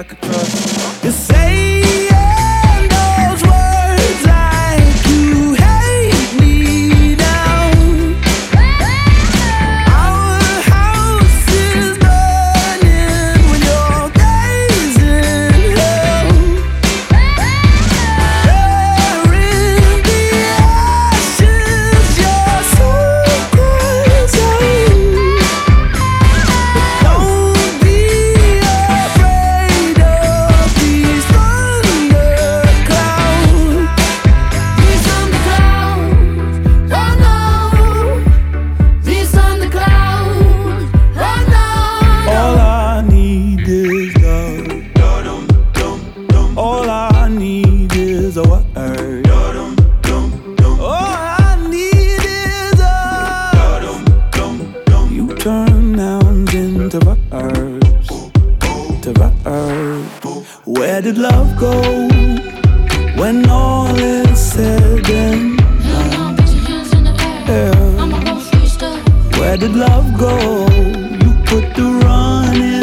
could trust. You're saying those words like you hate me now. Our house is burning when you're gazing hell. There in the ashes, your soul cries out. Don't be afraid of these thunderclouds. These thunderclouds, oh no. These thunderclouds, oh no. All I need is love. All I need is a word. All I need is you turn nouns into verbs, to verbs. Where did love go when all is said and done? Yeah. Where did love go? You put the running